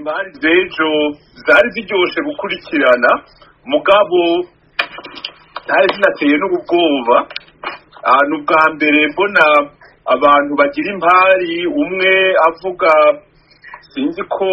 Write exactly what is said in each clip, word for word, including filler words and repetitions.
impari z'ejo zari ziryoshe gukurikirana mugabo ntari zinateye n'ubwoba. Ni ubwa mbere mbona abantu bagira impari, umwe avuga sinzi ko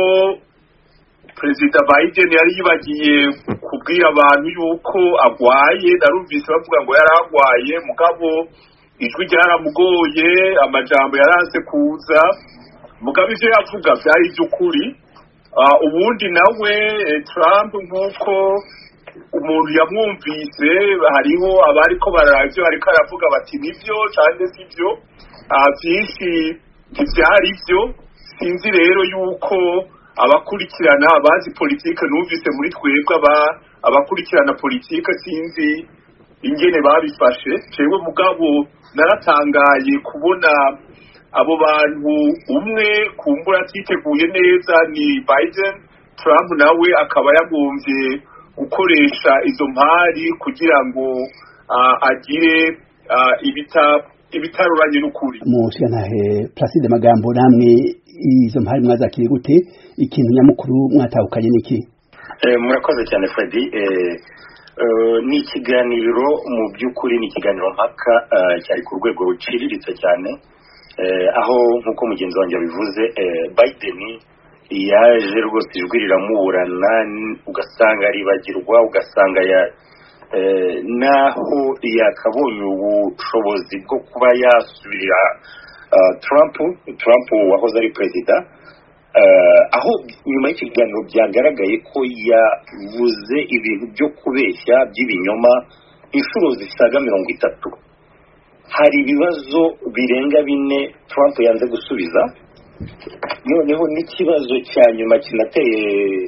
Perezida Biden yari yibagiye kubwira abantu yuko agwaye, narumvise bavuga ngo yari agwaye mugabo ijwi ryaramugoye, amajambo yaranse kuza, mugabo ivyo yavuga vyari ivy'ukuri. Uh, ubundi nawe Trump nk'uko umuntu yamwumvise, hariho abariko bararavyo ariko aravuga bati nivyo canke sivyo, uh, vyinshi ntivyari vyo. Sinzi rero yuko abakurikirana abazi politike, numvise muri twebwe aba abakurikirana politike sinzi ingene babifashe. Jewe mugabo naratangaye kubona abo bantu, umwe kumbura atiteguye neza ni Biden, Trump nawe akaba yagomvye gukoresha izo mpari kugira ngo uh, agire uh, ibita ibitaruranye n'ukuri. Mushyanahe Placide Magambo, namwe izo mpari mwazakiriye gute? Ikintu nyamukuru mwatahukanye niki? Eh, murakoze cyane Freddy. Eh, uh, ni ikiganiro mu by'ukuri, ni ikiganiro mpaka uh, cyari ku rwego ruciriritse cyane, eh, aho nkuko mugenzi wanjye bivuze, eh, Biden yaje rwose ijwi riramuburana, ugasanga ribagirwa, ugasanga ya eh, naho yakabonye ubushobozi bwo kuba yasubirira uh, Trump Trump wahoze ari perezida, uh, aho nyuma y'ikiganiro byagaragaye ko yavuze ibintu byo kubeshya by'ibinyoma inshuro zisaga mirongo itatu. Hari ibibazo birenga bine Trump yanze gusubiza, noneho n'ikibazo cya nyuma kinateye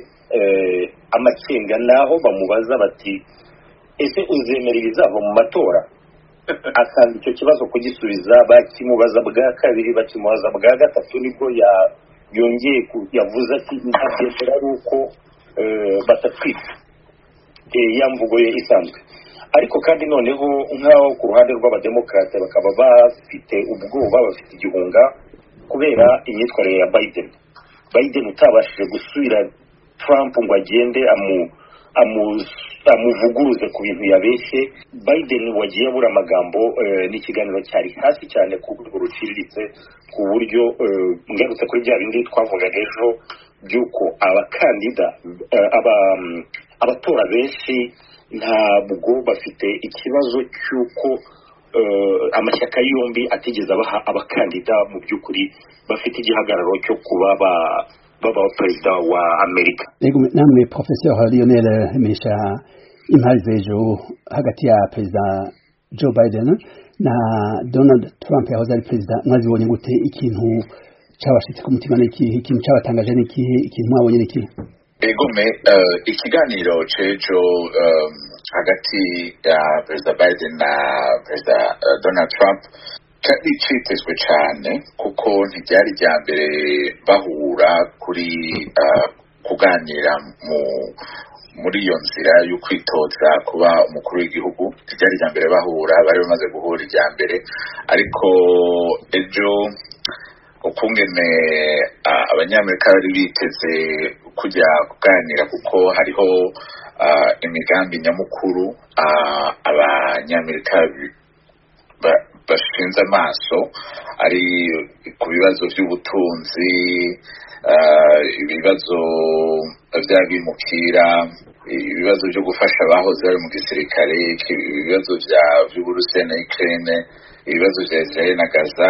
eh, amakenga, naho bamubaza bati ese uzemera ibizava mu matora, akanga icyo kibazo kugisubiza. Bakimubaza bwa kabiri, bakimubaza bwa gatatu, nibwo ya yongeye yavuze ati ntabyemera ari uko eh, batatwika, eh, yamvugo ye isanzwe. Ariko kandi noneho nk'aho ku ruhande rw'abademokrate bakaba bafite ubwoba, bafite igihunga kubera imyitwarire ya Biden. Biden utabashije gusubira Trump ngo agende amu amu amuvuguruze ku bintu yabeshye. Biden wagiye abura amagambo, eh, n'ikiganiro cyari hasi cyane ku rwego ruciriritse, ku buryo eh, ngarutse kuri bya bindi twavugaga ejo by'uko abakandida eh, aba abatora benshi ntabwo bafite ikibazo cy'uko uh, amashyaka yombi atigeze abaha abakandida mu by'ukuri bafite igihagararo cyo kuba ba baba perezida wa Amerika. Ego namwe Professor Lionel Mesha, impari z'ejo hagati ya perezida Joe Biden na Donald Trump yahoze ari perezida, mwazibonye gute? Ikintu cyabashitse ku mutima n'iki? Ikintu cyabatangaje n'iki? Ikintu mwabonye n'iki? Ego me uh, ikiganiro cejo um, hagati ya perezida Biden na perezida uh, Donald Trump cyari citezwe cyane, kuko ntibyari rya mbere bahura kuri uh, kuganira mu muri iyo nzira yo kwitoza kuba umukuru w'igihugu. Ntibyari rya mbere bahura, bari bamaze guhura irya mbere, ariko ejo ukungene uh, abanyamerika bari biteze kujya kuganira, kuko hariho uh, imigambi nyamukuru uh, abanyamerika ba- bashinze amaso, ari ku bibazo by'ubutunzi, uh, ibibazo by'abimukira, ibibazo byo gufasha abahoze bari mu gisirikare, ibibazo bya by'Uburusiya na Ukraine, ibibazo bya Israel na Gaza,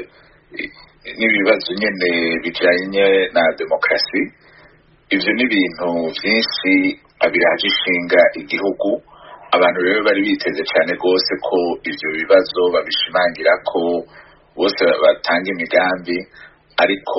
n'ibibazo nyene bijanye na demokrasi. Ivyo ni ibintu byinshi abiraje ishinga igihugu. Abantu rero bari biteze cyane rwose ko ivyo bibazo babishimangira, ko bose batanga imigambi, ariko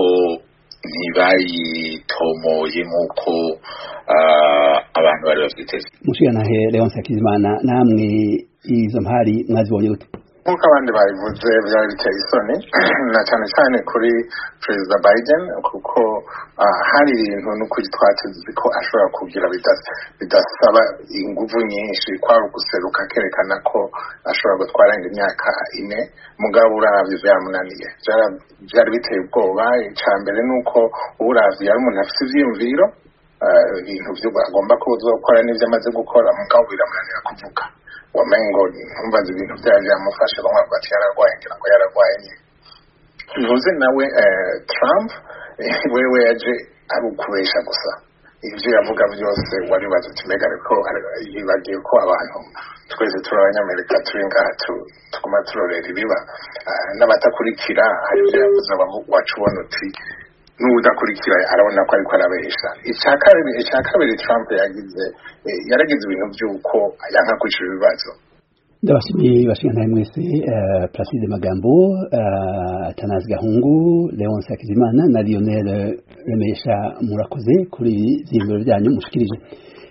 ntibayitomoye nk'uko uh, abantu bari bavyiteze. Mushikanahe Leonce Hakizimana, namwe izo mpari mwazibonye gute? nk'uko abandi babivuze byari biteye isoni na cyane cyane kuri perezida Biden kuko hari ibintu n'ukuri twatuzi ko ashobora kugira bidasaba inguvu nyinshi kwari guseruka kerekana ko ashobora gutwara imyaka ine mugabo uravye byamunaniye byari biteye ubwoba. icya mbere nuko uravye yari umuntu afite ivyiyumviro ibintu byo agomba kuzokora n'ibyo amaze gukora mugabo biramunanira kuvuga wamengo ntumbaze ibintu byaje byamufashe bamwe bati yararwaye ngira ngo yararwaye nyine ntuze nawe Trump wewe yaje ari ukubesha gusa ibyo yavuga byose wari bazi tumega ariko yibagiye ko abantu twese turi abanyamerika turi ngaha tuguma turorera ibiba n'abatakurikira hari ibyo yavuze wacu ubona uti n'udakurikira arabona ko ariko arabesha. icya kabiri icya kabiri Trump yagize yaragize ibintu by'uko yanka kwicira ibibazo. ndabashimiye bashingana mwese Placide Magambo, Atanazi Gahungu, Leonce Hakizimana na Lionel Remesha, murakoze kuri zimbiro byanyu mushikirije.